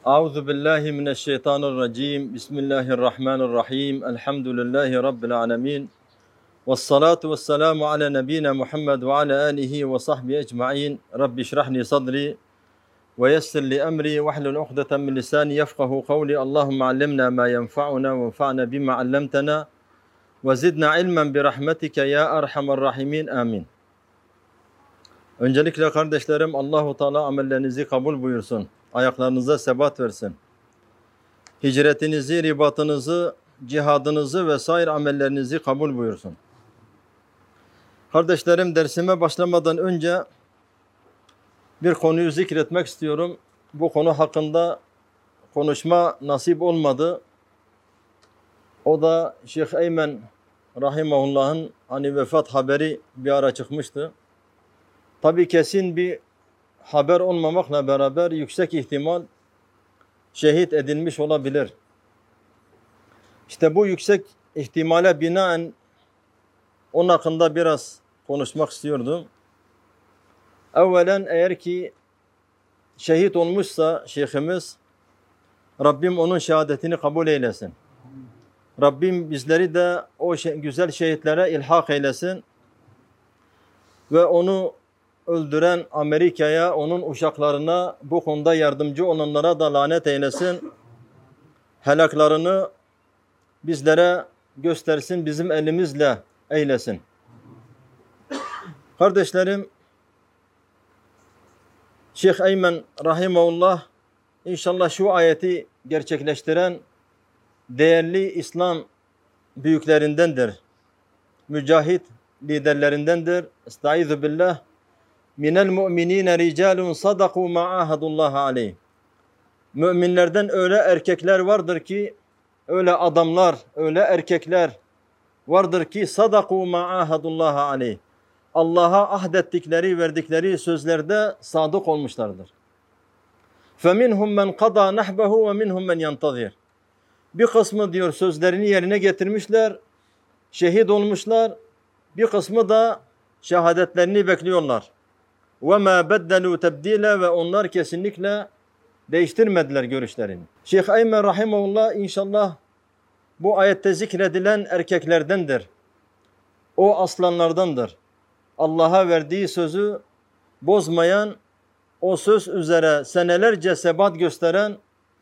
Euzu billahi mineşşeytanirracim. Bismillahirrahmanirrahim. Elhamdülillahi rabbil alamin. Ves salatu vesselamu ala nebiyina Muhammed ve ala alihi ve sahbihi ecmaîn. Rabbi şrah li sadri ve yessir li emri ve hlul ukdeten min lisani yefkahu kavli. Allahumme allimna ma yenfa'una ve enfa'na bima allamtana ve zidna ilmen bi rahmetike ya erhamer rahimin. Amin. Öncelikle kardeşlerim, Allahu Teala amellerinizi kabul buyursun. Ayaklarınıza sebat versin. Hicretinizi, ribatınızı, cihadınızı ve sair amellerinizi kabul buyursun. Kardeşlerim, dersime başlamadan önce bir konuyu zikretmek istiyorum. Bu konu hakkında konuşma nasip olmadı. O da Şeyh Eymen Rahimahullah'ın vefat haberi bir ara çıkmıştı. Tabii kesin bir haber olmamakla beraber yüksek ihtimal şehit edilmiş olabilir. İşte bu yüksek ihtimale binaen onun hakkında biraz konuşmak istiyordum. Evvelen eğer ki şehit olmuşsa şeyhimiz, Rabbim onun şehadetini kabul eylesin. Rabbim bizleri de o güzel şehitlere ilhak eylesin ve onu öldüren Amerika'ya, onun uşaklarına, bu konuda yardımcı olanlara da lanet eylesin. Helaklarını bizlere göstersin, bizim elimizle eylesin. Kardeşlerim, Şeyh Eymen Rahimahullah inşallah şu ayeti gerçekleştiren değerli İslam büyüklerindendir. Mücahit liderlerindendir. Estaizu billah. Minel mu'minine ricalun sadaku ma'ahadullah aleyh. Müminlerden öyle erkekler vardır ki, öyle adamlar, öyle erkekler vardır ki sadaku ma'ahadullah aleyh. Allah'a ahdettikleri, verdikleri sözlerde sadık olmuşlardır. فَمِنْهُمْ مَنْ قَضَى نَحْبَهُ وَمِنْهُمْ مَنْ يَنْتَظِرُ. Bir kısmı diyor sözlerini yerine getirmişler, şehit olmuşlar. Bir kısmı da şehadetlerini bekliyorlar. وَمَا بَدَّلُوا تَبْدِيلًا ve onlar kesinlikle değiştirmediler görüşlerini. Şeyh Eymen Rahimahullah inşallah bu ayette zikredilen erkeklerdendir. O aslanlardandır. Allah'a verdiği sözü bozmayan, o söz üzere senelerce sebat gösteren,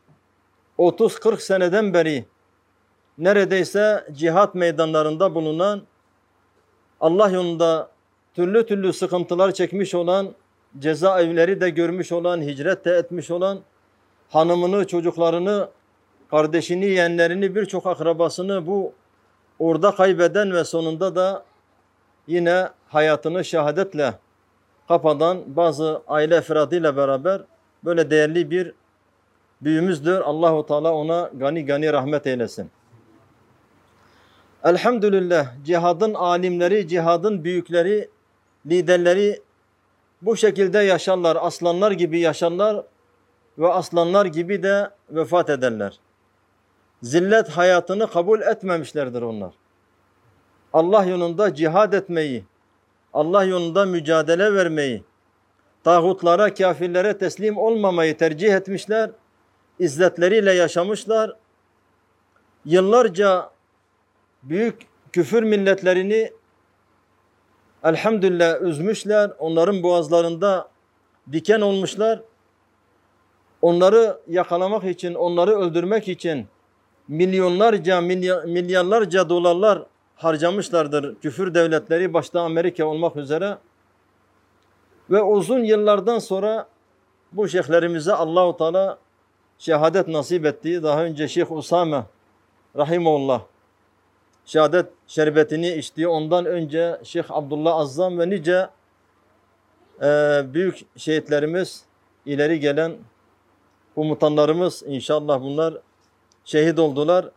30-40 seneden beri neredeyse cihat meydanlarında bulunan, Allah yolunda türlü türlü sıkıntılar çekmiş olan, cezaevleri de görmüş olan, hicret de etmiş olan, hanımını, çocuklarını, kardeşini, yeğenlerini, birçok akrabasını orada kaybeden ve sonunda da yine hayatını şehadetle kapatan bazı aile efradıyla beraber böyle değerli bir büyüğümüzdür. Allahu Teala ona gani gani rahmet eylesin. Elhamdülillah cihadın alimleri, cihadın büyükleri, liderleri bu şekilde yaşarlar. Aslanlar gibi yaşarlar ve aslanlar gibi de vefat ederler. Zillet hayatını kabul etmemişlerdir onlar. Allah yolunda cihad etmeyi, Allah yolunda mücadele vermeyi, tağutlara, kafirlere teslim olmamayı tercih etmişler. İzzetleriyle yaşamışlar. Yıllarca büyük küfür milletlerini elhamdülillah üzmüşler. Onların boğazlarında diken olmuşlar. Onları yakalamak için, onları öldürmek için milyonlarca, milyarlarca dolarlar harcamışlardır. Küfür devletleri başta Amerika olmak üzere. Ve uzun yıllardan sonra bu şeyhlerimize Allah-u Teala şehadet nasip etti. Daha önce Şeyh Usame Rahimahullah şehadet şerbetini içti. Ondan önce Şeyh Abdullah Azzam ve nice büyük şehitlerimiz, ileri gelen komutanlarımız inşallah bunlar şehit oldular.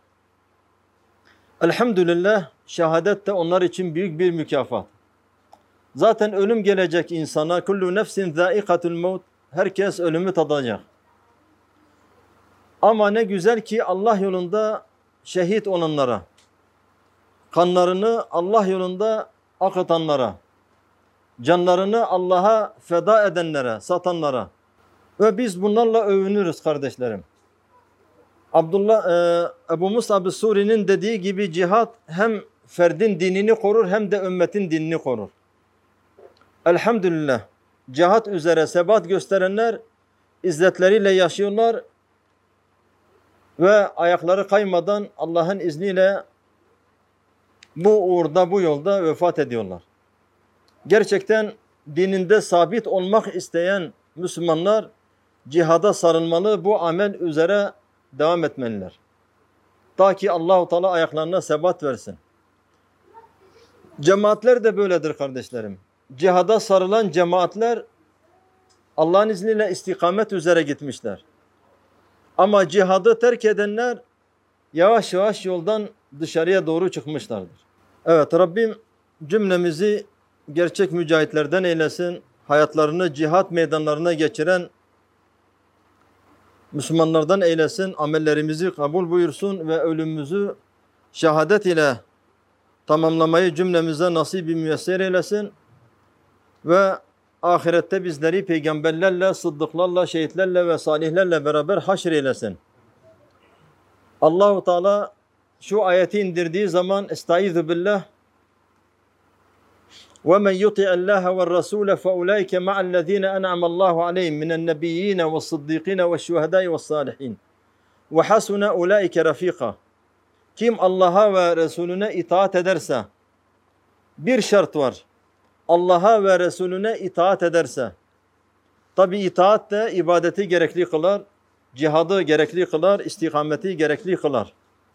Elhamdülillah şehadet de onlar için büyük bir mükafat. Zaten ölüm gelecek insana. Kullu nefsin zâikatul mevt. Herkes ölümü tadacak. Ama ne güzel ki Allah yolunda şehit olanlara, kanlarını Allah yolunda akıtanlara, canlarını Allah'a feda edenlere, satanlara ve biz bunlarla övünürüz kardeşlerim. Abdullah Ebu Mus'ab Suri'nin dediği gibi cihat hem ferdin dinini korur hem de ümmetin dinini korur. Elhamdülillah. Cihat üzere sebat gösterenler izzetleriyle yaşıyorlar ve ayakları kaymadan Allah'ın izniyle bu uğurda, bu yolda vefat ediyorlar. Gerçekten dininde sabit olmak isteyen Müslümanlar cihada sarılmalı, bu amel üzere devam etmeliler. Ta ki Allah-u Teala ayaklarına sebat versin. Cemaatler de böyledir kardeşlerim. Cihada sarılan cemaatler Allah'ın izniyle istikamet üzere gitmişler. Ama cihadı terk edenler yavaş yavaş yoldan dışarıya doğru çıkmışlardır. Evet, Rabbim cümlemizi gerçek mücahitlerden eylesin. Hayatlarını cihat meydanlarına geçiren Müslümanlardan eylesin. Amellerimizi kabul buyursun ve ölümümüzü şehadet ile tamamlamayı cümlemize nasip-i müyesser eylesin. Ve ahirette bizleri peygamberlerle, sıddıklarla, şehitlerle ve salihlerle beraber haşr eylesin. Allah-u Teala şu ayeti indirdiği zaman Estaizu billah وَمَنْ يُطِعَ اللّٰهَ وَالرَّسُولَ فَاُولَٰئِكَ مَعَ الَّذ۪ينَ أَنْعَمَ اللّٰهُ عَلَيْهِمْ مِنَ النَّبِيِّينَ وَالصِّدِّيقِينَ وَالشُّهَدَاءِ وَالصَّالِحِينَ وَحَسُنَ اُولَٰئِكَ رَف۪يقًا. Kim Allah'a ve Resulüne itaat ederse, bir şart var. Allah'a ve Resulüne itaat ederse, tabi itaat de ibadeti gerekli kılar, cihadı gerekli kılar, istikameti gerekli kılar.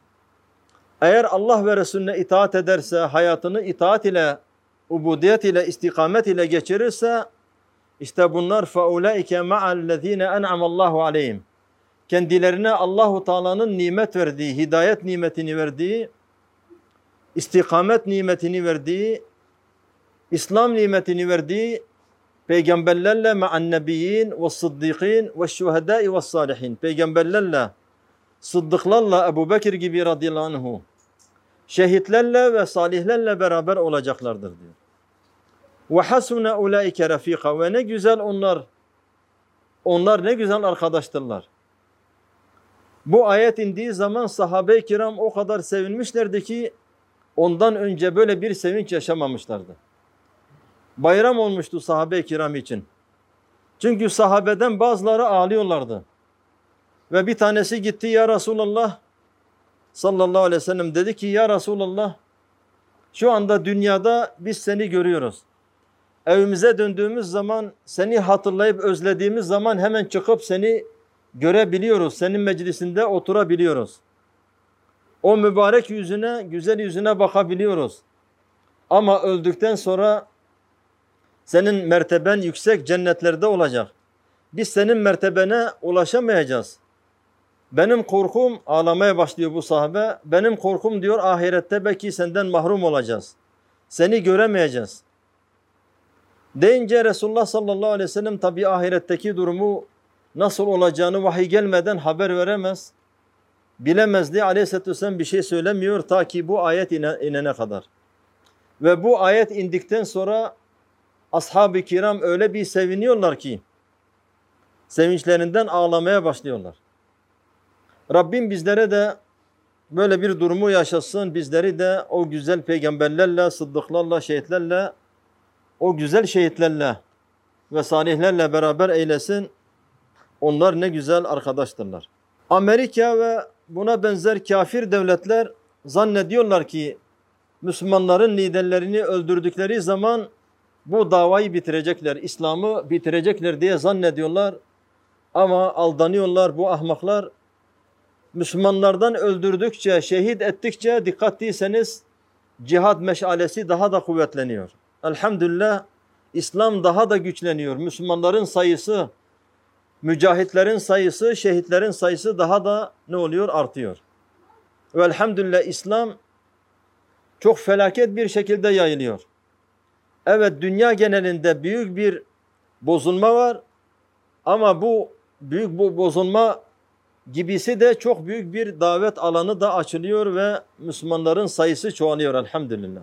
Eğer Allah ve Resulüne itaat ederse, hayatını itaat ile, ubudiyet ile, istikamet ile geçirirse, işte bunlar فَاُولَٰئِكَ مَعَ الَّذ۪ينَ اَنْعَمَ اللّٰهُ عَلَيْهِمْ. Kendilerine Allahu Teala'nın nimet verdiği, hidayet nimetini verdiği, istikamet nimetini verdiği, İslam nimetini verdiği peygamberlerle me'annebiyyin ve sıddıkîn ve şuhedâi ve salihin. Peygamberlerle, sıddıklarla Ebu Bekir gibi radıyallahu anhu, şehitlerle ve salihlerle beraber olacaklardır diyor. Ve hasune ulaike rafika. Ve ne güzel onlar ne güzel arkadaştırlar. Bu ayet indiği zaman sahabe-i kiram o kadar sevinmişlerdi ki ondan önce böyle bir sevinç yaşamamışlardı. Bayram olmuştu sahabe-i kiram için. Çünkü sahabeden bazıları ağlıyorlardı. Ve bir tanesi gitti, ya Resulallah sallallahu aleyhi ve sellem dedi ki, ya Resulallah şu anda dünyada biz seni görüyoruz. Evimize döndüğümüz zaman, seni hatırlayıp özlediğimiz zaman hemen çıkıp seni görebiliyoruz. Senin meclisinde oturabiliyoruz. O mübarek yüzüne, güzel yüzüne bakabiliyoruz. Ama öldükten sonra senin merteben yüksek cennetlerde olacak. Biz senin mertebene ulaşamayacağız. Benim korkum, ağlamaya başlıyor bu sahabe. Benim korkum diyor, ahirette belki senden mahrum olacağız. Seni göremeyeceğiz. Deyince Resulullah sallallahu aleyhi ve sellem tabi ahiretteki durumu nasıl olacağını vahiy gelmeden haber veremez. Bilemez diye aleyhisselatü vesselam bir şey söylemiyor ta ki bu ayet inene kadar. Ve bu ayet indikten sonra ashab-ı kiram öyle bir seviniyorlar ki sevinçlerinden ağlamaya başlıyorlar. Rabbim bizlere de böyle bir durumu yaşasın. Bizleri de o güzel peygamberlerle, sıddıklarla, şehitlerle, o güzel şehitlerle ve salihlerle beraber eylesin. Onlar ne güzel arkadaştırlar. Amerika ve buna benzer kafir devletler zannediyorlar ki Müslümanların liderlerini öldürdükleri zaman bu davayı bitirecekler, İslam'ı bitirecekler diye zannediyorlar. Ama aldanıyorlar bu ahmaklar. Müslümanlardan öldürdükçe, şehit ettikçe dikkat değilseniz cihad meşalesi daha da kuvvetleniyor. Elhamdülillah İslam daha da güçleniyor. Müslümanların sayısı, mücahitlerin sayısı, şehitlerin sayısı daha da ne oluyor? Artıyor. Ve elhamdülillah İslam çok felaket bir şekilde yayılıyor. Evet, dünya genelinde büyük bir bozulma var ama bu büyük bozulma gibisi de çok büyük bir davet alanı da açılıyor ve Müslümanların sayısı çoğalıyor elhamdülillah.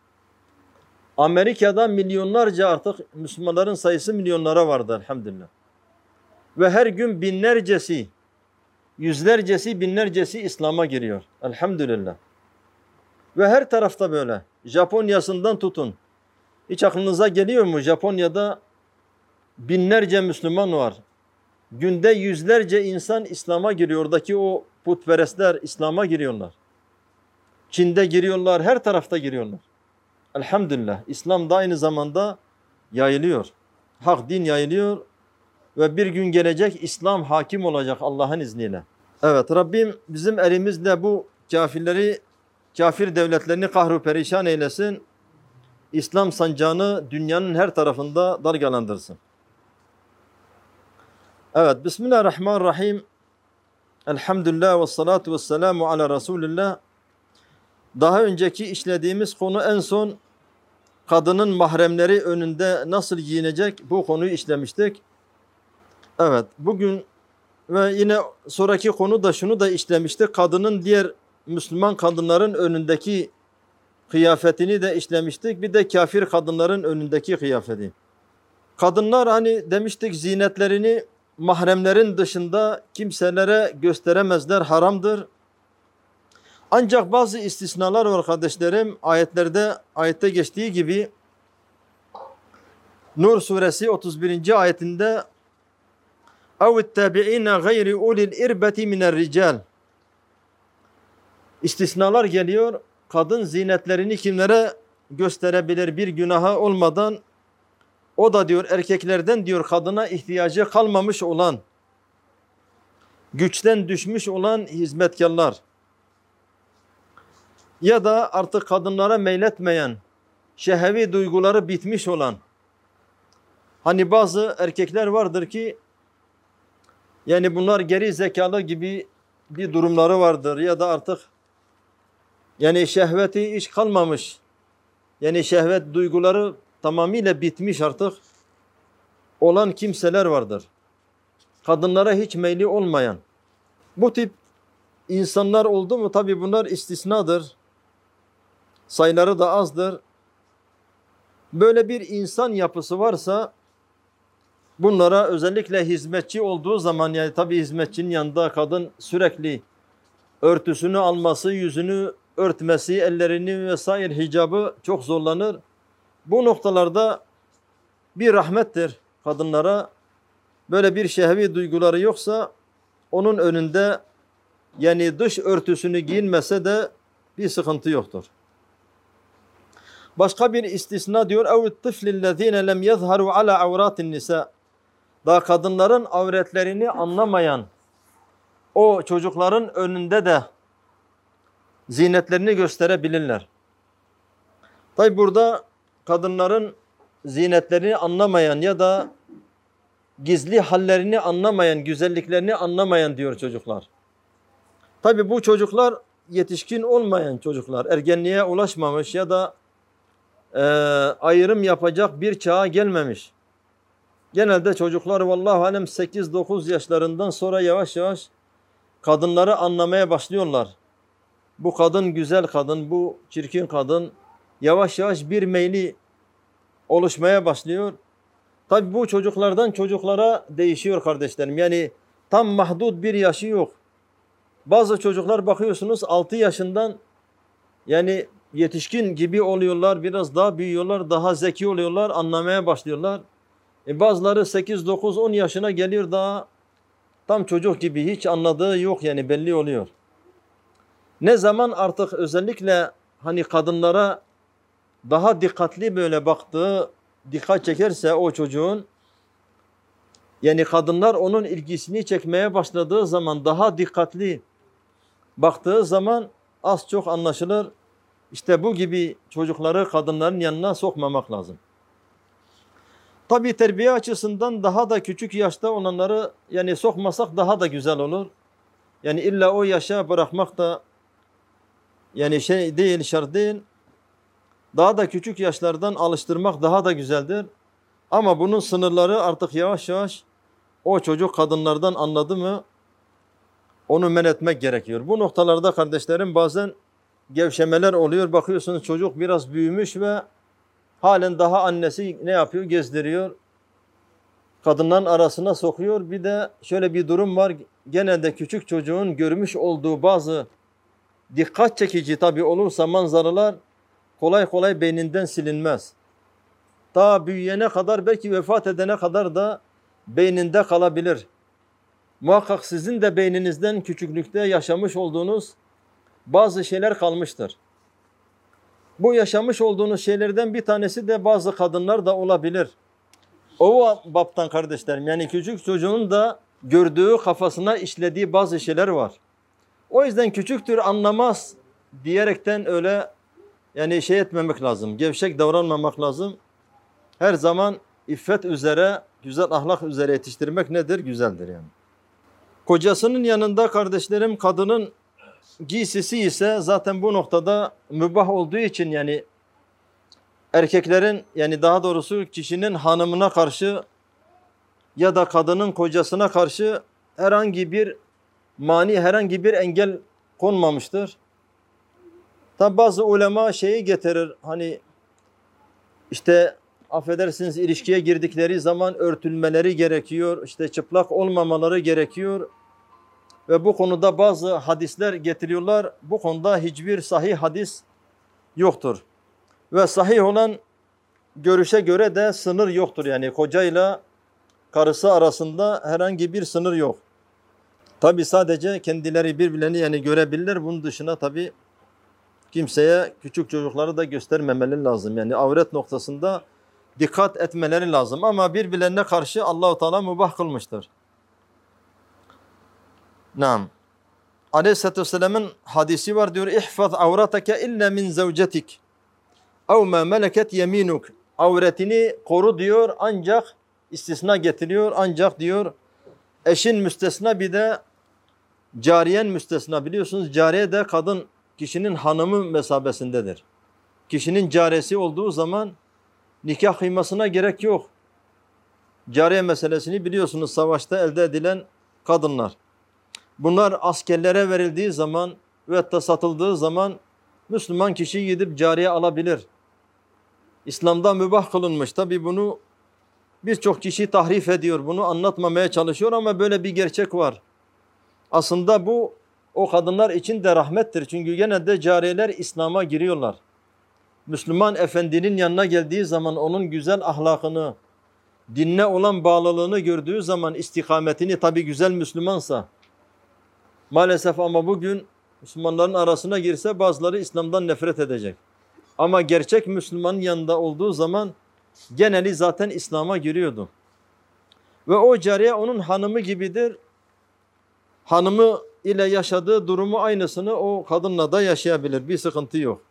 Amerika'da milyonlarca artık Müslümanların sayısı milyonlara vardı elhamdülillah. Ve her gün binlercesi yüzlercesi, binlercesi İslam'a giriyor. Elhamdülillah. Ve her tarafta böyle. Japonya'sından tutun. Hiç aklınıza geliyor mu? Japonya'da binlerce Müslüman var. Günde yüzlerce insan İslam'a giriyor. Oradaki o putperestler İslam'a giriyorlar. Çin'de giriyorlar, her tarafta giriyorlar. Elhamdülillah. İslam da aynı zamanda yayılıyor. Hak din yayılıyor ve bir gün gelecek İslam hakim olacak Allah'ın izniyle. Evet, Rabbim bizim elimizle bu kafirleri, kafir devletlerini kahru perişan eylesin. İslam sancağını dünyanın her tarafında dalgalandırsın. Evet, Bismillahirrahmanirrahim. Elhamdülillah ve salatu ve selamu ala Resulillah. Daha önceki işlediğimiz konu en son kadının mahremleri önünde nasıl giyinecek bu konuyu işlemiştik. Evet, bugün ve yine sonraki konu da şunu da işlemiştik. Kadının diğer Müslüman kadınların önündeki kıyafetini de işlemiştik. Bir de kafir kadınların önündeki kıyafeti. Kadınlar hani demiştik zinetlerini mahremlerin dışında kimselere gösteremezler, haramdır. Ancak bazı istisnalar var kardeşlerim. Ayette geçtiği gibi Nur suresi 31. ayetinde اَوْ gayri ulil irbeti miner rical. İstisnalar geliyor. Kadın zinetlerini kimlere gösterebilir bir günahı olmadan? O da diyor erkeklerden diyor kadına ihtiyacı kalmamış olan, güçten düşmüş olan hizmetkarlar. Ya da artık kadınlara meyletmeyen, şehvi duyguları bitmiş olan. Hani bazı erkekler vardır ki yani bunlar geri zekalı gibi bir durumları vardır ya da artık yani şehveti hiç kalmamış. Yani şehvet duyguları tamamıyla bitmiş artık olan kimseler vardır. Kadınlara hiç meyli olmayan. Bu tip insanlar oldu mu tabi bunlar istisnadır. Sayıları da azdır. Böyle bir insan yapısı varsa bunlara özellikle hizmetçi olduğu zaman yani tabi hizmetçinin yanında kadın sürekli örtüsünü alması, yüzünü örtmesi, ellerini vesaire hicabı çok zorlanır. Bu noktalarda bir rahmettir kadınlara. Böyle bir şehvi duyguları yoksa onun önünde yani dış örtüsünü giyinmese de bir sıkıntı yoktur. Başka bir istisna diyor اَوْ الطِّفْلِ الَّذ۪ينَ لَمْ يَظْهَرُوا عَلَى عَوْرَاتِ النِّسَاءِ. Daha kadınların avretlerini anlamayan o çocukların önünde de zinetlerini gösterebilirler. Tabi burada kadınların zinetlerini anlamayan ya da gizli hallerini anlamayan, güzelliklerini anlamayan diyor çocuklar. Tabi bu çocuklar yetişkin olmayan çocuklar, ergenliğe ulaşmamış ya da ayrım yapacak bir çağa gelmemiş. Genelde çocuklar vallahu alem 8-9 yaşlarından sonra yavaş yavaş kadınları anlamaya başlıyorlar. Bu kadın güzel kadın, bu çirkin kadın, yavaş yavaş bir meyli oluşmaya başlıyor. Tabi bu çocuklardan çocuklara değişiyor kardeşlerim. Yani tam mahdut bir yaşı yok. Bazı çocuklar bakıyorsunuz 6 yaşından yani yetişkin gibi oluyorlar, biraz daha büyüyorlar, daha zeki oluyorlar, anlamaya başlıyorlar. Bazıları 8, 9, 10 yaşına geliyor daha tam çocuk gibi hiç anladığı yok yani belli oluyor. Ne zaman artık özellikle hani kadınlara daha dikkatli böyle baktığı, dikkat çekerse o çocuğun yani kadınlar onun ilgisini çekmeye başladığı zaman daha dikkatli baktığı zaman az çok anlaşılır. İşte bu gibi çocukları kadınların yanına sokmamak lazım. Tabi terbiye açısından daha da küçük yaşta olanları yani sokmasak daha da güzel olur. Yani illa o yaşa bırakmak da yani şey değil, şart değil. Daha da küçük yaşlardan alıştırmak daha da güzeldir. Ama bunun sınırları artık yavaş yavaş o çocuk kadınlardan anladı mı onu men etmek gerekiyor. Bu noktalarda kardeşlerim bazen gevşemeler oluyor. Bakıyorsunuz çocuk biraz büyümüş ve halen daha annesi ne yapıyor? Gezdiriyor. Kadınların arasına sokuyor. Bir de şöyle bir durum var. genelde küçük çocuğun görmüş olduğu bazı dikkat çekici tabi olursa manzaralar kolay kolay beyninden silinmez. Ta büyüyene kadar, belki vefat edene kadar da beyninde kalabilir. Muhakkak sizin de beyninizden küçüklükte yaşamış olduğunuz bazı şeyler kalmıştır. Bu yaşamış olduğunuz şeylerden bir tanesi de bazı kadınlar da olabilir. O baptan kardeşlerim, yani küçük çocuğun da gördüğü, kafasına işlediği bazı şeyler var. O yüzden küçüktür, anlamaz diyerekten öyle yani şey etmemek lazım. Gevşek davranmamak lazım. Her zaman iffet üzere, güzel ahlak üzere yetiştirmek nedir? Güzeldir yani. Kocasının yanında kardeşlerim kadının giysisi ise zaten bu noktada mübah olduğu için, yani erkeklerin, yani daha doğrusu kişinin hanımına karşı ya da kadının kocasına karşı herhangi bir mani, herhangi bir engel konmamıştır. Tabi bazı ulema şeyi getirir, hani işte affedersiniz ilişkiye girdikleri zaman örtülmeleri gerekiyor, işte çıplak olmamaları gerekiyor ve bu konuda bazı hadisler getiriyorlar. Bu konuda hiçbir sahih hadis yoktur ve sahih olan görüşe göre de sınır yoktur, yani kocayla karısı arasında herhangi bir sınır yok. Tabi sadece kendileri birbirlerini yani görebilirler, bunun dışına tabi kimseye, küçük çocukları da göstermemeleri lazım. Yani avret noktasında dikkat etmeleri lazım ama birbirlerine karşı Allah-u Teala mübah kılmıştır. Naam. Aleyhisselatü Vesselam'ın hadisi var, diyor ihfaz avrateke illa min zevcetik ev ma meleket yeminuk. Avretini koru diyor, ancak istisna getiriyor, ancak diyor eşin müstesna, bir de cariyen müstesna. Biliyorsunuz cariye de kadın, kişinin hanımı mesabesindedir. Kişinin caresi olduğu zaman nikah kıymasına gerek yok. Cariye meselesini biliyorsunuz, savaşta elde edilen kadınlar. Bunlar askerlere verildiği zaman ve da satıldığı zaman Müslüman kişi gidip cariye alabilir. İslam'da mübah kılınmış. Tabi bunu birçok kişi tahrif ediyor, bunu anlatmamaya çalışıyor ama böyle bir gerçek var. Aslında bu o kadınlar için de rahmettir. Çünkü genelde cariyeler İslam'a giriyorlar. Müslüman efendinin yanına geldiği zaman onun güzel ahlakını, dinine olan bağlılığını gördüğü zaman, istikametini, tabi güzel Müslümansa, maalesef ama bugün Müslümanların arasına girse bazıları İslam'dan nefret edecek. Ama gerçek Müslümanın yanında olduğu zaman geneli zaten İslam'a giriyordu. Ve o cariye onun hanımı gibidir. Hanımı ile yaşadığı durumu aynısını o kadınla da yaşayabilir. Bir sıkıntı yok.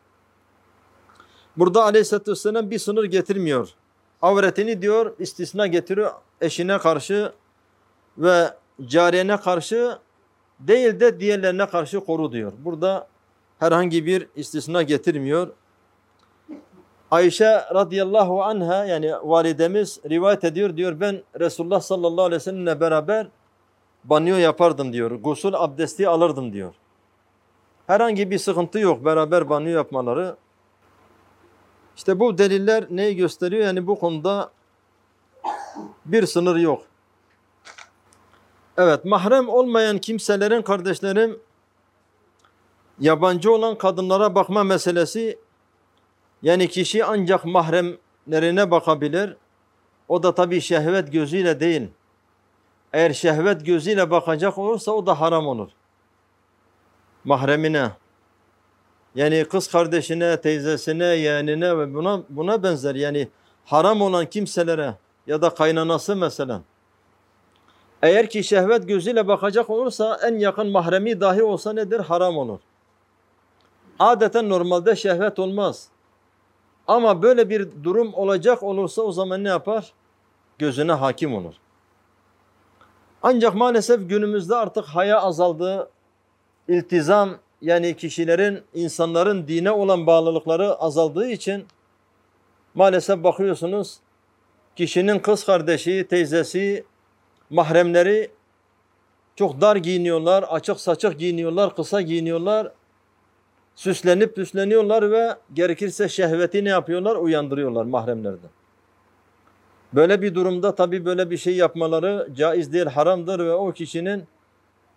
Burada Aleyhisselatü Vesselam bir sınır getirmiyor. Avretini diyor istisna getiriyor, eşine karşı ve cariyene karşı değil de diğerlerine karşı koru diyor. Burada herhangi bir istisna getirmiyor. Ayşe radıyallahu anha, yani validemiz rivayet ediyor, diyor ben Resulullah sallallahu aleyhi ve sellemle beraber banyo yapardım diyor. Gusül abdesti alırdım diyor. Herhangi bir sıkıntı yok beraber banyo yapmaları. İşte bu deliller neyi gösteriyor? Yani bu konuda bir sınır yok. Evet, mahrem olmayan kimselerin kardeşlerim, yabancı olan kadınlara bakma meselesi, yani kişi ancak mahremlerine bakabilir. O da tabii şehvet gözüyle değil. Eğer şehvet gözüyle bakacak olursa o da haram olur. Mahremine. Yani kız kardeşine, teyzesine, yeğenine ve buna benzer, yani haram olan kimselere ya da kaynanası mesela. Eğer ki şehvet gözüyle bakacak olursa en yakın mahremi dahi olsa nedir? Haram olur. Adeten normalde şehvet olmaz. Ama böyle bir durum olacak olursa o zaman ne yapar? Gözüne hakim olur. Ancak maalesef günümüzde artık haya azaldı. İltizam, yani kişilerin, insanların dine olan bağlılıkları azaldığı için maalesef bakıyorsunuz kişinin kız kardeşi, teyzesi, mahremleri çok dar giyiniyorlar, açık saçık giyiniyorlar, kısa giyiniyorlar, süslenip püsleniyorlar ve gerekirse şehveti ne yapıyorlar? Uyandırıyorlar mahremlerde. Böyle bir durumda tabii böyle bir şey yapmaları caiz değil, haramdır ve o kişinin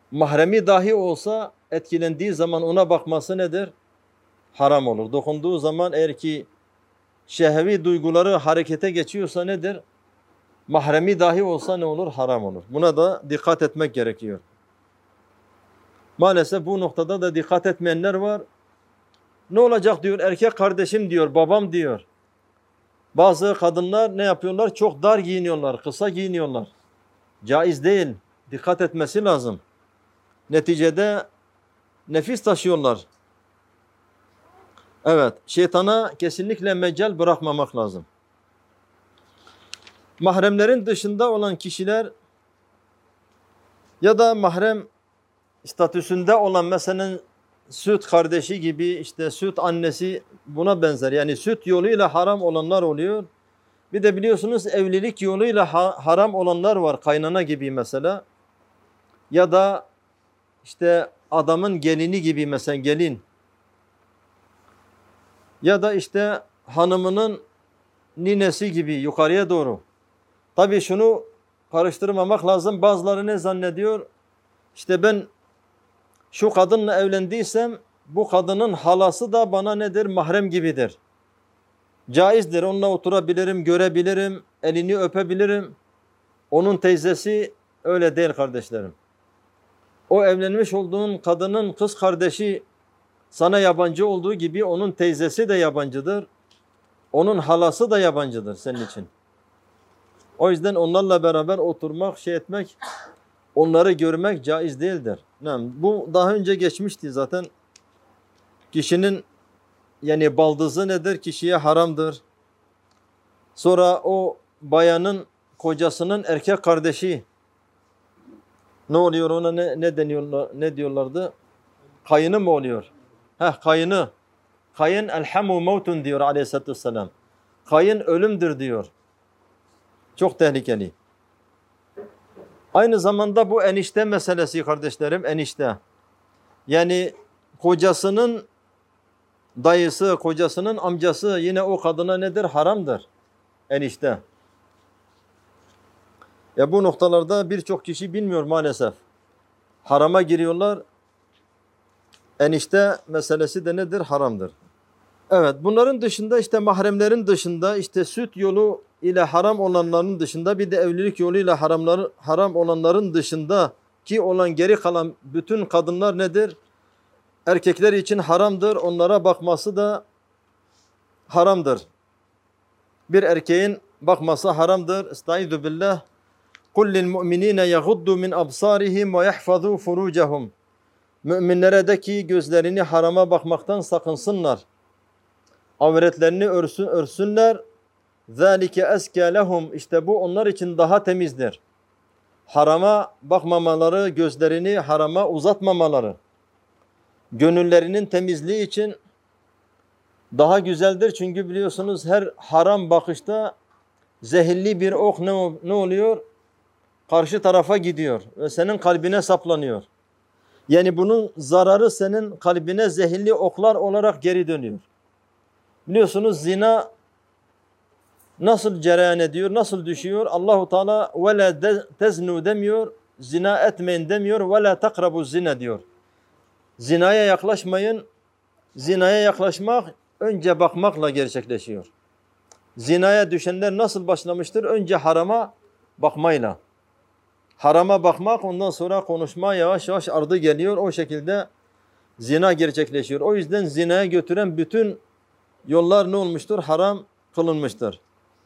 Mahremi dahi olsa etkilendiği zaman ona bakması nedir? Haram olur. Dokunduğu zaman eğer ki şehvi duyguları harekete geçiyorsa nedir? Mahremi dahi olsa ne olur? Haram olur. Buna da dikkat etmek gerekiyor. Maalesef bu noktada da dikkat etmeyenler var. Ne olacak diyor, erkek kardeşim diyor, babam diyor. Bazı kadınlar ne yapıyorlar? Çok dar giyiniyorlar, kısa giyiniyorlar. Caiz değil. Dikkat etmesi lazım. Neticede nefis taşıyorlar. Evet, şeytana kesinlikle mecal bırakmamak lazım. Mahremlerin dışında olan kişiler ya da mahrem statüsünde olan mesela süt kardeşi gibi, işte süt annesi, buna benzer. Yani süt yoluyla haram olanlar oluyor. Bir de biliyorsunuz evlilik yoluyla haram olanlar var. Kaynana gibi mesela. Ya da işte adamın gelini gibi, mesela gelin. Ya da işte hanımının ninesi gibi yukarıya doğru. Tabii şunu karıştırmamak lazım. Bazıları ne zannediyor? İşte ben şu kadınla evlendiysem bu kadının halası da bana nedir? Mahrem gibidir. Caizdir. Onunla oturabilirim, görebilirim, elini öpebilirim. Onun teyzesi öyle değil kardeşlerim. O evlenmiş olduğun kadının kız kardeşi sana yabancı olduğu gibi onun teyzesi de yabancıdır. Onun halası da yabancıdır senin için. O yüzden onlarla beraber oturmak, şey etmek, onları görmek caiz değildir. Bu daha önce geçmişti zaten. Kişinin yani baldızı nedir? Kişiye haramdır. Sonra o bayanın kocasının erkek kardeşi ne oluyor ona, ne deniyorlar, ne diyorlardı? Kayını mı oluyor? Kayını. Kayın elhamu mevtun diyor aleyhissalatü vesselam. Kayın ölümdür diyor. Çok tehlikeli. Aynı zamanda bu enişte meselesi kardeşlerim, enişte. Yani kocasının dayısı, kocasının amcası yine o kadına nedir? Haramdır. Enişte. Ya bu noktalarda birçok kişi bilmiyor maalesef. Harama giriyorlar. Enişte meselesi de nedir? Haramdır. Evet, bunların dışında işte mahremlerin dışında işte süt yolu ile haram olanların dışında bir de evlilik yoluyla haram olanların dışında ki olan geri kalan bütün kadınlar nedir? Erkekler için haramdır. Onlara bakması da haramdır. Bir erkeğin bakması haramdır. Estaizu billah. قُلْ لِلْمُؤْمِنِينَ يَغُدُّوا مِنْ أَبْصَارِهِمْ وَيَحْفَظُوا فُرُوجَهُمْ Müminlere de ki gözlerini harama bakmaktan sakınsınlar. Avretlerini örsünler. ذَٰلِكَ اَسْكَى لَهُمْ İşte bu onlar için daha temizdir. Harama bakmamaları, gözlerini harama uzatmamaları, gönüllerinin temizliği için daha güzeldir. Çünkü biliyorsunuz her haram bakışta zehirli bir ok ne oluyor? Karşı tarafa gidiyor ve senin kalbine saplanıyor. Yani bunun zararı senin kalbine zehirli oklar olarak geri dönüyor. Biliyorsunuz zina nasıl cereyan ediyor, nasıl düşüyor? Allahu Teala ve la teznu demiyor, zina etmeyin demiyor, ve la takrabu zina diyor. Zinaya yaklaşmayın. Zinaya yaklaşmak önce bakmakla gerçekleşiyor. Zinaya düşenler nasıl başlamıştır? Önce harama bakmayla. Harama bakmak, ondan sonra konuşma yavaş yavaş ardı geliyor. O şekilde zina gerçekleşiyor. O yüzden zinaya götüren bütün yollar ne olmuştur? Haram kılınmıştır.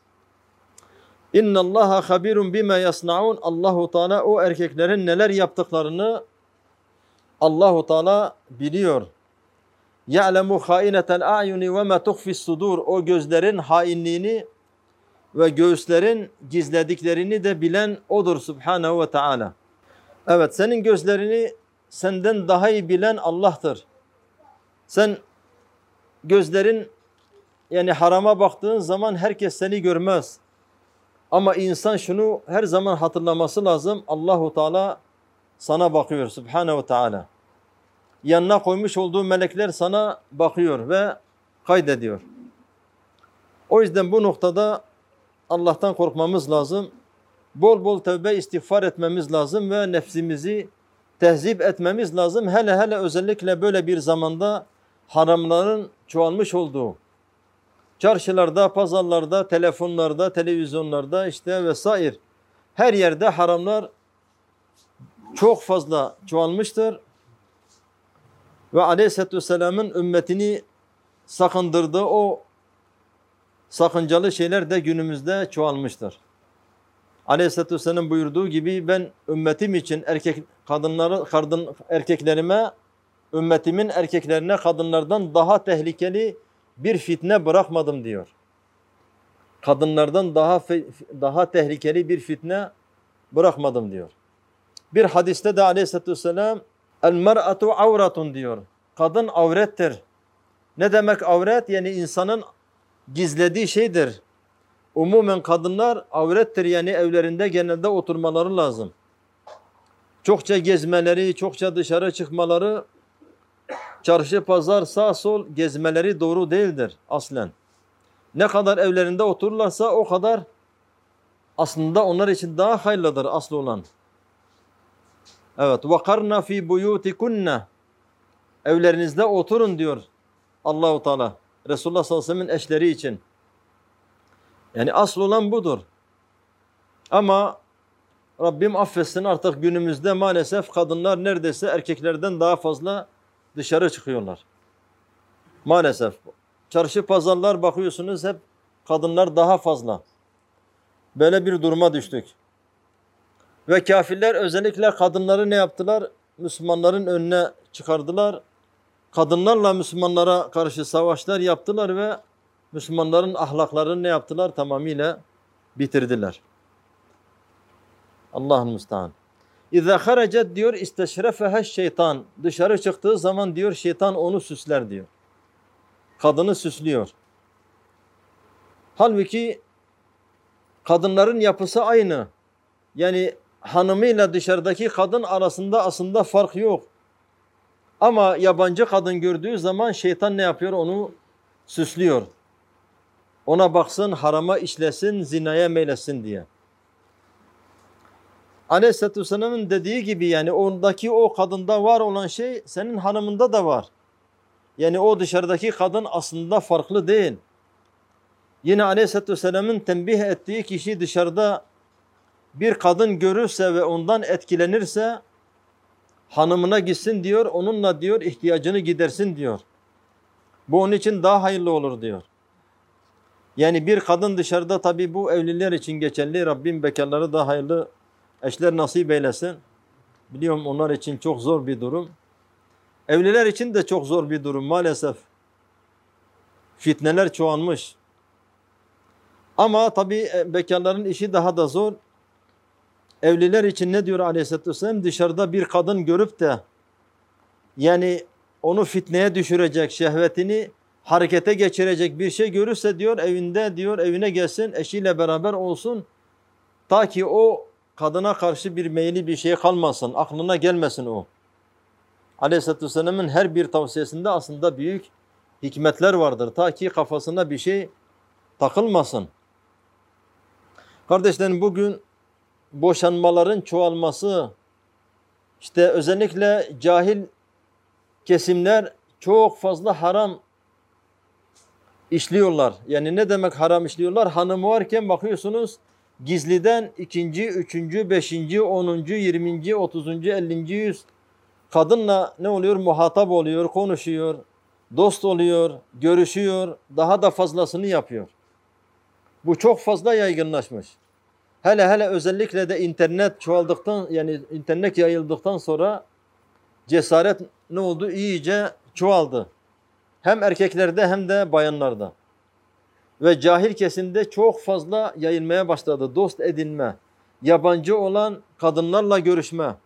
İnna Allaha habirun bima yasnaun. Allahu Teala o erkeklerin neler yaptıklarını Allahu Teala biliyor. Ya'lemu khainetel a'yuni ve ma tuhfi's sudur. O gözlerin hainliğini ve göğüslerin gizlediklerini de bilen odur Subhanahu ve Teala. Evet, senin gözlerini senden daha iyi bilen Allah'tır. Sen gözlerin yani harama baktığın zaman herkes seni görmez. Ama insan şunu her zaman hatırlaması lazım. Allahu Teala sana bakıyor Subhanahu ve Teala. Yanına koymuş olduğu melekler sana bakıyor ve kaydediyor. O yüzden bu noktada Allah'tan korkmamız lazım. Bol bol tövbe istiğfar etmemiz lazım ve nefsimizi tehzip etmemiz lazım. Hele hele özellikle böyle bir zamanda haramların çoğalmış olduğu, çarşılarda, pazarlarda, telefonlarda, televizyonlarda işte vesaire her yerde haramlar çok fazla çoğalmıştır. Ve Aleyhisselatü Vesselam'ın ümmetini sakındırdığı o sakıncalı şeyler de günümüzde çoğalmıştır. Aleyhisselatü Vesselam buyurduğu gibi ben ümmetim için erkeklerime, ümmetimin erkeklerine kadınlardan daha tehlikeli bir fitne bırakmadım diyor. Kadınlardan daha tehlikeli bir fitne bırakmadım diyor. Bir hadiste de Aleyhisselatü Vesselam el mer'atu avratun diyor. Kadın avrettir. Ne demek avret? Yani insanın gizlediği şeydir. Umumen kadınlar avrettir, yani evlerinde genelde oturmaları lazım. Çokça gezmeleri, çokça dışarı çıkmaları, çarşı, pazar, sağ sol gezmeleri doğru değildir aslen. Ne kadar evlerinde otururlarsa o kadar aslında onlar için daha hayırlıdır aslı olan. Evet. وَقَرْنَ ف۪ي بُيُوتِكُنَّ Evlerinizde oturun diyor Allah-u Teala. Resulullah sallallahu aleyhi ve sellem'in eşleri için. Yani asıl olan budur. Ama Rabbim affetsin, artık günümüzde maalesef kadınlar neredeyse erkeklerden daha fazla dışarı çıkıyorlar. Maalesef. Çarşı pazarlar bakıyorsunuz hep kadınlar daha fazla. Böyle bir duruma düştük. Ve kafirler özellikle kadınları ne yaptılar? Müslümanların önüne çıkardılar. Kadınlarla Müslümanlara karşı savaşlar yaptılar ve Müslümanların ahlaklarını ne yaptılar? Tamamıyla bitirdiler. Allah'ın müstahane. İzâ harecet diyor isteşrefehe şeytan. Dışarı çıktığı zaman diyor şeytan onu süsler diyor. Kadını süslüyor. Halbuki kadınların yapısı aynı. Yani hanımıyla dışarıdaki kadın arasında aslında fark yok. Ama yabancı kadın gördüğü zaman şeytan ne yapıyor? Onu süslüyor. Ona baksın, harama işlesin, zinaya meylesin diye. Aleyhisselatü Vesselam'ın dediği gibi yani ondaki o kadında var olan şey senin hanımında da var. Yani o dışarıdaki kadın aslında farklı değil. Yine Aleyhisselatü Vesselam'ın tembih ettiği kişi dışarıda bir kadın görürse ve ondan etkilenirse hanımına gitsin diyor, onunla diyor ihtiyacını gidersin diyor. Bu onun için daha hayırlı olur diyor. Yani bir kadın dışarıda, tabi bu evliler için geçerli. Rabbim bekarları da hayırlı eşler nasip eylesin. Biliyorum onlar için çok zor bir durum. Evliler için de çok zor bir durum maalesef. Fitneler çoğalmış. Ama tabi bekarların işi daha da zor. Evliler için ne diyor Aleyhisselatü Vesselam? Dışarıda bir kadın görüp de yani onu fitneye düşürecek, şehvetini harekete geçirecek bir şey görürse diyor evinde diyor evine gelsin, eşiyle beraber olsun. Ta ki o kadına karşı bir meyli bir şey kalmasın, aklına gelmesin o. Aleyhisselatü Vesselam'ın her bir tavsiyesinde aslında büyük hikmetler vardır. Ta ki kafasına bir şey takılmasın. Kardeşlerim, bugün boşanmaların çoğalması, işte özellikle cahil kesimler çok fazla haram işliyorlar. Yani ne demek haram işliyorlar? Hanımı varken bakıyorsunuz gizliden ikinci, üçüncü, beşinci, 10. 20. 30. 50. yüz kadınla ne oluyor? Muhatap oluyor, konuşuyor, dost oluyor, görüşüyor, daha da fazlasını yapıyor. Bu çok fazla yaygınlaşmış. Hele hele özellikle de internet çoğaldıktan, yani internet yayıldıktan sonra cesaret ne oldu? İyice çoğaldı. Hem erkeklerde hem de bayanlarda. Ve cahil kesimde çok fazla yayılmaya başladı. Dost edinme, yabancı olan kadınlarla görüşme.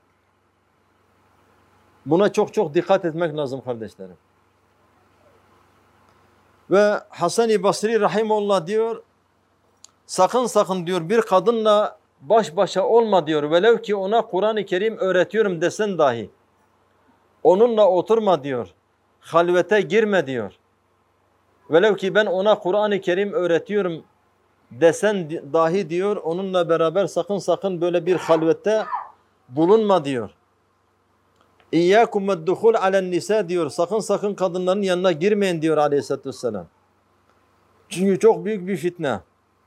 Buna çok çok dikkat etmek lazım kardeşlerim. Ve Hasan-ı Basri rahimullah diyor, sakın sakın diyor bir kadınla baş başa olma diyor. Velev ki ona Kur'an-ı Kerim öğretiyorum desen dahi. Onunla oturma diyor. Halvete girme diyor. Velev ki ben ona Kur'an-ı Kerim öğretiyorum desen dahi diyor, onunla beraber sakın sakın böyle bir halvette bulunma diyor. İyyâkum ve'd-duhul alen nisa diyor. Sakın sakın kadınların yanına girmeyin diyor aleyhissalatü vesselam. Çünkü çok büyük bir fitne.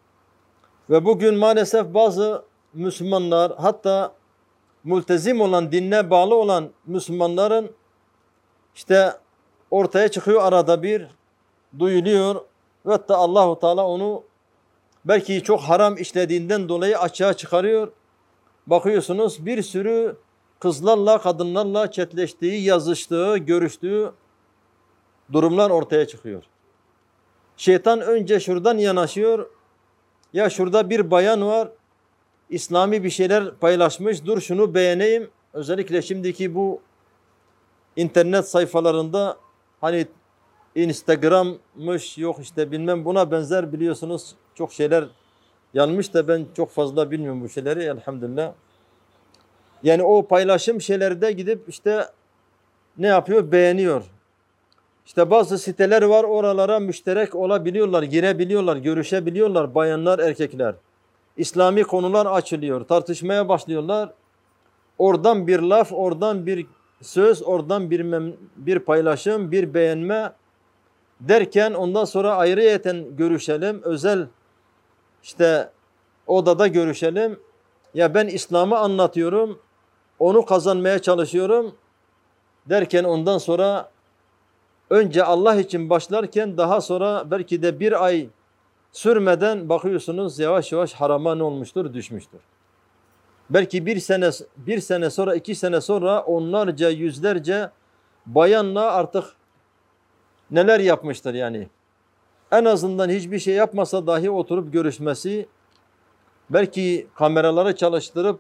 Ve bugün maalesef bazı Müslümanlar, hatta multezim olan, dinine bağlı olan Müslümanların işte ortaya çıkıyor arada bir, duyuluyor ve hatta Allahu Teala onu belki çok haram işlediğinden dolayı açığa çıkarıyor. Bakıyorsunuz bir sürü kızlarla, kadınlarla chatleştiği, yazıştığı, görüştüğü durumlar ortaya çıkıyor. Şeytan önce şuradan yanaşıyor. Ya şurada bir bayan var, İslami bir şeyler paylaşmış, dur şunu beğeneyim. Özellikle şimdiki bu internet sayfalarında hani Instagram'mış, yok işte bilmem, buna benzer biliyorsunuz çok şeyler yanmış da ben çok fazla bilmiyorum bu şeyleri elhamdülillah. Yani o paylaşım şeylerde gidip işte ne yapıyor? Beğeniyor. İşte bazı siteler var, oralara müşterek olabiliyorlar, girebiliyorlar, görüşebiliyorlar bayanlar, erkekler. İslami konular açılıyor, tartışmaya başlıyorlar. Oradan bir laf, oradan bir söz, oradan bir paylaşım, bir beğenme derken ondan sonra ayrıyeten görüşelim, özel işte odada görüşelim. Ya ben İslam'ı anlatıyorum, onu kazanmaya çalışıyorum derken ondan sonra önce Allah için başlarken daha sonra belki de bir ay sürmeden bakıyorsunuz yavaş yavaş harama ne olmuştur? Düşmüştür. Belki bir sene sonra, 2 sene sonra onlarca, yüzlerce bayanla artık neler yapmıştır yani. En azından hiçbir şey yapmasa dahi oturup görüşmesi, belki kameraları çalıştırıp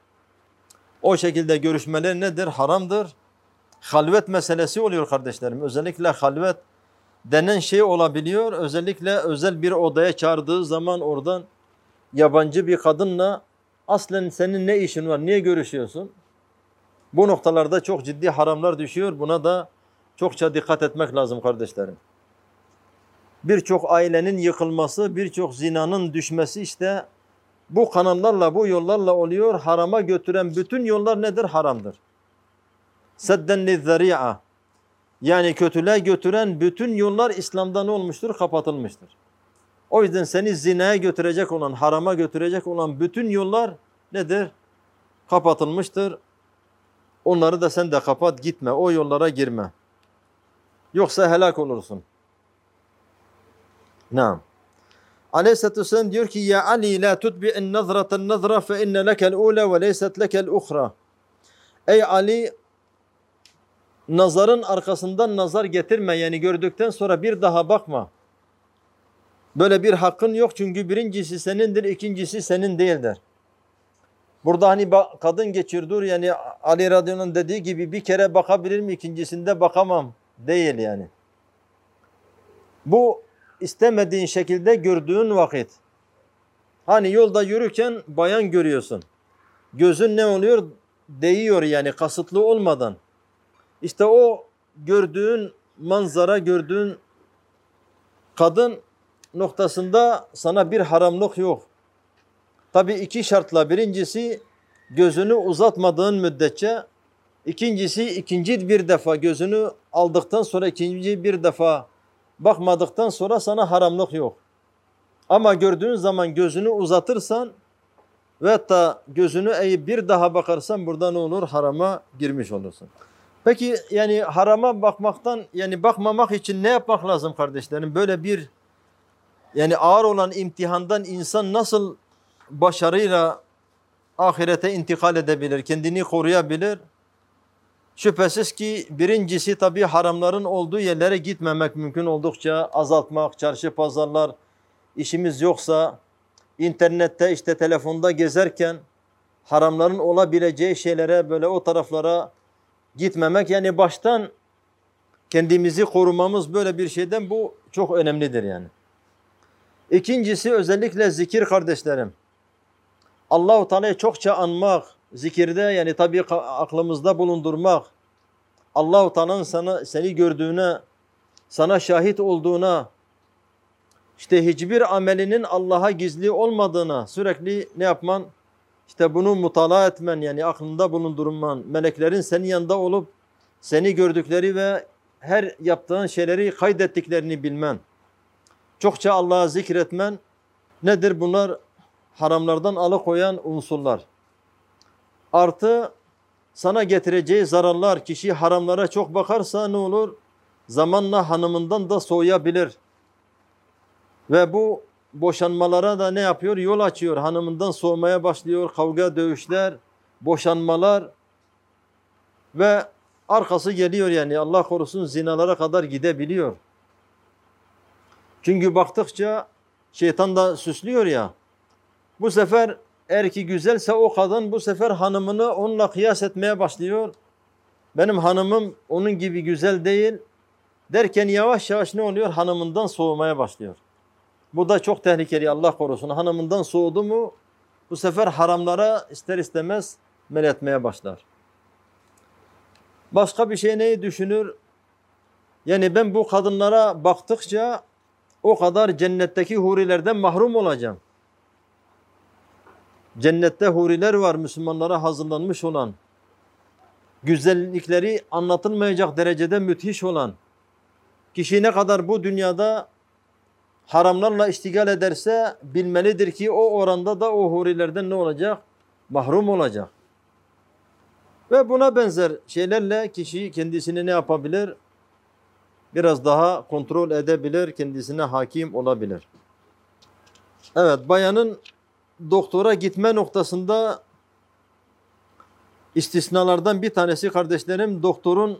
o şekilde görüşmeler nedir? Haramdır. Halvet meselesi oluyor kardeşlerim. Özellikle halvet denen şey olabiliyor. Özellikle özel bir odaya çağırdığı zaman oradan yabancı bir kadınla aslen senin ne işin var? Niye görüşüyorsun? Bu noktalarda çok ciddi haramlar düşüyor. Buna da çokça dikkat etmek lazım kardeşlerim. Birçok ailenin yıkılması, birçok zinanın düşmesi işte bu kanallarla, bu yollarla oluyor. Harama götüren bütün yollar nedir? Haramdır. Sedden lizzari'a. Yani kötülüğe götüren bütün yollar İslam'da ne olmuştur? Kapatılmıştır. O yüzden seni zinaya götürecek olan, harama götürecek olan bütün yollar nedir? Kapatılmıştır. Onları da sen de kapat, gitme. O yollara girme. Yoksa helak olursun. Naam. Aleyhisselatü Vesselam diyor ki ya Ali la tutbi'in nazraten nazra fe inne lekel ula ve leyset lekel ukhra. Ey Ali, nazarın arkasından nazar getirme, yani gördükten sonra bir daha bakma. Böyle bir hakkın yok çünkü birincisi senindir, ikincisi senin değildir. Burada hani kadın geçiyor, yani Ali radıyallahu anh dediği gibi bir kere bakabilirim, ikincisinde bakamam değil yani. Bu istemediğin şekilde gördüğün vakit. Hani yolda yürürken bayan görüyorsun. Gözün ne oluyor? Değiyor yani kasıtlı olmadan. İşte o gördüğün manzara, gördüğün kadın noktasında sana bir haramlık yok. Tabi iki şartla. Birincisi gözünü uzatmadığın müddetçe. İkincisi ikinci bir defa gözünü aldıktan sonra, ikinci bir defa bakmadıktan sonra sana haramlık yok. Ama gördüğün zaman gözünü uzatırsan ve hatta gözünü eğip bir daha bakarsan burada ne olur? Harama girmiş olursun. Peki yani harama bakmaktan, yani bakmamak için ne yapmak lazım kardeşlerim? Böyle bir yani ağır olan imtihandan insan nasıl başarıyla ahirete intikal edebilir, kendini koruyabilir? Şüphesiz ki birincisi tabii haramların olduğu yerlere gitmemek, mümkün oldukça azaltmak, çarşı pazarlar, işimiz yoksa internette işte telefonda gezerken haramların olabileceği şeylere, böyle o taraflara gitmemek, yani baştan kendimizi korumamız böyle bir şeyden, bu çok önemlidir yani. İkincisi özellikle zikir kardeşlerim. Allah-u Teala'yı çokça anmak, zikirde yani tabii aklımızda bulundurmak, Allah-u Teala'nın seni gördüğüne, sana şahit olduğuna, işte hiçbir amelinin Allah'a gizli olmadığına sürekli ne yapman? İşte bunu mutala etmen, yani aklında bulundurman, meleklerin senin yanında olup seni gördükleri ve her yaptığın şeyleri kaydettiklerini bilmen. Çokça Allah'ı zikretmen. Nedir bunlar? Haramlardan alıkoyan unsurlar. Artı sana getireceği zararlar. Kişi haramlara çok bakarsa ne olur? Zamanla hanımından da soğuyabilir. Ve bu boşanmalara da ne yapıyor? Yol açıyor. Hanımından soğumaya başlıyor. Kavga, dövüşler, boşanmalar ve arkası geliyor, yani Allah korusun zinalara kadar gidebiliyor. Çünkü baktıkça şeytan da süslüyor ya. Bu sefer eğer ki güzelse o kadın bu sefer hanımını onunla kıyas etmeye başlıyor. Benim hanımım onun gibi güzel değil derken yavaş yavaş ne oluyor? Hanımından soğumaya başlıyor. Bu da çok tehlikeli, Allah korusun. Hanımından soğudu mu bu sefer haramlara ister istemez meletmeye başlar. Başka bir şey neyi düşünür? Yani ben bu kadınlara baktıkça o kadar cennetteki hurilerden mahrum olacağım. Cennette huriler var Müslümanlara hazırlanmış olan. Güzellikleri anlatılmayacak derecede müthiş olan. Kişi ne kadar bu dünyada haramlarla iştigal ederse bilmelidir ki o oranda da o hurilerden ne olacak? Mahrum olacak. Ve buna benzer şeylerle kişi kendisini ne yapabilir? Biraz daha kontrol edebilir, kendisine hakim olabilir. Evet, bayanın doktora gitme noktasında istisnalardan bir tanesi kardeşlerim, doktorun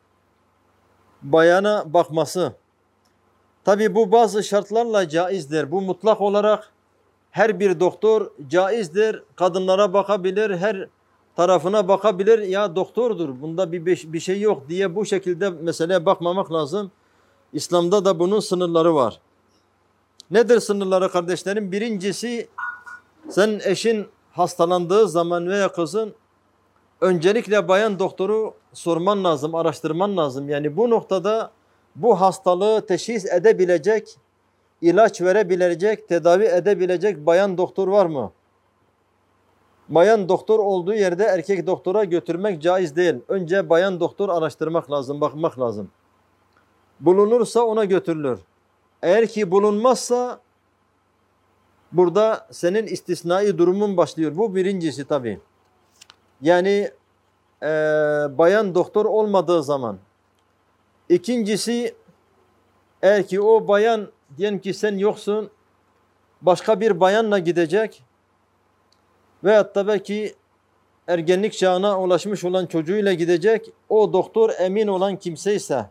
bayana bakması. Tabi bu bazı şartlarla caizdir. Bu mutlak olarak her bir doktor caizdir. Kadınlara bakabilir, her tarafına bakabilir. Ya doktordur, bunda bir şey yok diye bu şekilde meseleye bakmamak lazım. İslam'da da bunun sınırları var. Nedir sınırları kardeşlerim? Birincisi, sen eşin hastalandığı zaman veya kızın öncelikle bayan doktoru sorman lazım, araştırman lazım. Yani bu noktada bu hastalığı teşhis edebilecek, ilaç verebilecek, tedavi edebilecek bayan doktor var mı? Bayan doktor olduğu yerde erkek doktora götürmek caiz değil. Önce bayan doktor araştırmak lazım, bakmak lazım. Bulunursa ona götürülür. Eğer ki bulunmazsa burada senin istisnai durumun başlıyor. Bu birincisi tabii. Yani bayan doktor olmadığı zaman. İkincisi, eğer ki o bayan, diyelim ki sen yoksun, başka bir bayanla gidecek veyahut da belki ergenlik çağına ulaşmış olan çocuğuyla gidecek, o doktor emin olan kimse ise,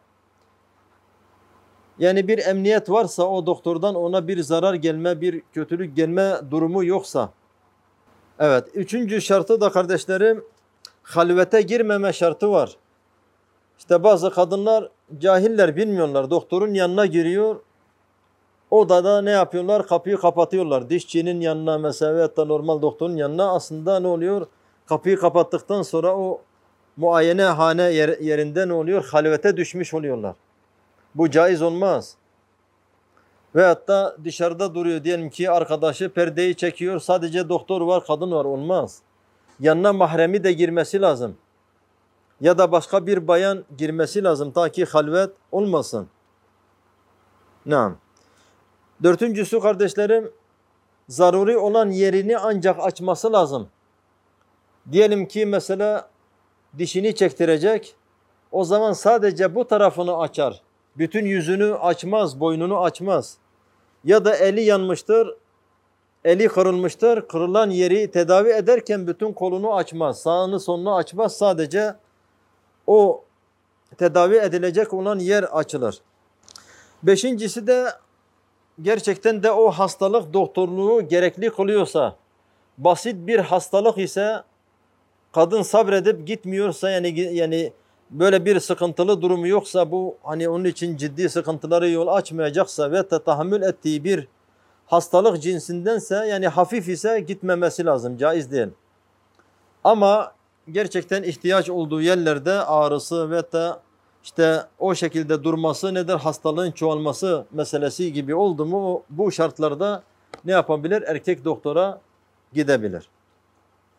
yani bir emniyet varsa o doktordan ona bir zarar gelme, bir kötülük gelme durumu yoksa. Evet, üçüncü şartı da kardeşlerim, halvete girmeme şartı var. İşte bazı kadınlar cahiller, bilmiyorlar. Doktorun yanına giriyor. Odada ne yapıyorlar? Kapıyı kapatıyorlar. Dişçinin yanına mesela veyahut da normal doktorun yanına, aslında ne oluyor? Kapıyı kapattıktan sonra o muayenehane yerinde ne oluyor? Halvete düşmüş oluyorlar. Bu caiz olmaz. Veyahut da dışarıda duruyor. Diyelim ki arkadaşı perdeyi çekiyor. Sadece doktor var, kadın var. Olmaz. Yanına mahremi de girmesi lazım. Ya da başka bir bayan girmesi lazım ta ki halvet olmasın. Naam. Dördüncüsü kardeşlerim, zaruri olan yerini ancak açması lazım. Diyelim ki mesela dişini çektirecek, o zaman sadece bu tarafını açar. Bütün yüzünü açmaz, boynunu açmaz. Ya da eli yanmıştır, eli kırılmıştır, kırılan yeri tedavi ederken bütün kolunu açmaz, sağını solunu açmaz, sadece o tedavi edilecek olan yer açılır. Beşincisi de gerçekten de o hastalık doktorluğu gerekli kılıyorsa, basit bir hastalık ise, kadın sabredip gitmiyorsa, yani böyle bir sıkıntılı durumu yoksa, bu hani onun için ciddi sıkıntıları yol açmayacaksa ve tahammül ettiği bir hastalık cinsindense, yani hafif ise gitmemesi lazım, caiz değil. Ama gerçekten ihtiyaç olduğu yerlerde ağrısı ve da işte o şekilde durması nedir? Hastalığın çoğalması meselesi gibi oldu mu bu şartlarda ne yapabilir? Erkek doktora gidebilir.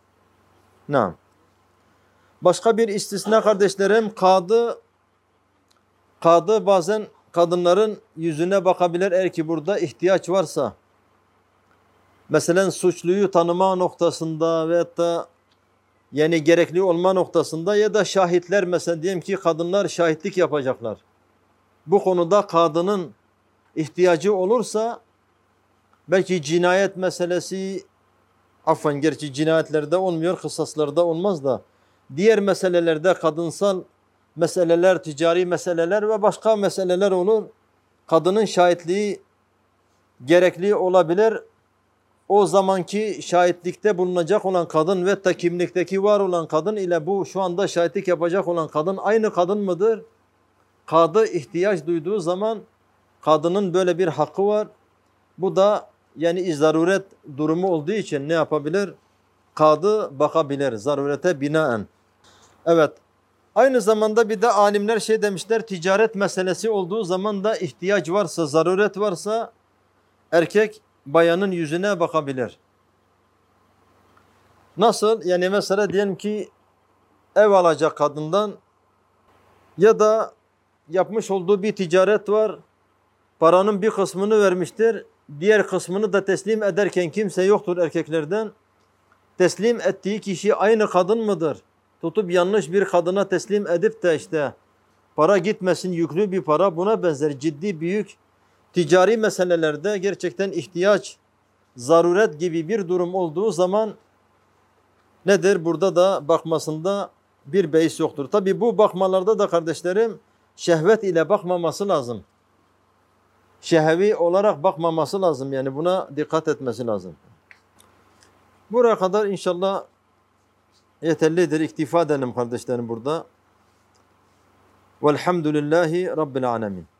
Naam. Başka bir istisna kardeşlerim, kadı bazen kadınların yüzüne bakabilir eğer ki burada ihtiyaç varsa. Mesela suçluyu tanıma noktasında veyahut da yani gerekli olma noktasında ya da şahitler, mesela diyelim ki kadınlar şahitlik yapacaklar. Bu konuda kadının ihtiyacı olursa belki cinayet meselesi, gerçi cinayetlerde olmuyor, kısaslarda olmaz da diğer meselelerde kadınsal meseleler, ticari meseleler ve başka meseleler olur. Kadının şahitliği gerekli olabilir. O zamanki şahitlikte bulunacak olan kadın ve da kimlikteki var olan kadın ile bu şu anda şahitlik yapacak olan kadın aynı kadın mıdır? Kadı ihtiyaç duyduğu zaman kadının böyle bir hakkı var. Bu da yani zaruret durumu olduğu için ne yapabilir? Kadı bakabilir zarurete binaen. Evet. Aynı zamanda bir de alimler şey demişler, ticaret meselesi olduğu zaman da ihtiyaç varsa, zaruret varsa erkek bayanın yüzüne bakabilir. Nasıl? Yani mesela diyelim ki ev alacak kadından ya da yapmış olduğu bir ticaret var. Paranın bir kısmını vermiştir. Diğer kısmını da teslim ederken kimse yoktur erkeklerden. Teslim ettiği kişi aynı kadın mıdır? Tutup yanlış bir kadına teslim edip de işte para gitmesin, yüklü bir para, buna benzer ciddi büyük ticari meselelerde gerçekten ihtiyaç, zaruret gibi bir durum olduğu zaman nedir? Burada da bakmasında bir beis yoktur. Tabi bu bakmalarda da kardeşlerim şehvet ile bakmaması lazım. Şehvi olarak bakmaması lazım. Yani buna dikkat etmesi lazım. Buraya kadar inşallah yeterlidir. İktifa edelim kardeşlerim burada. Velhamdülillahi Rabbil alemin.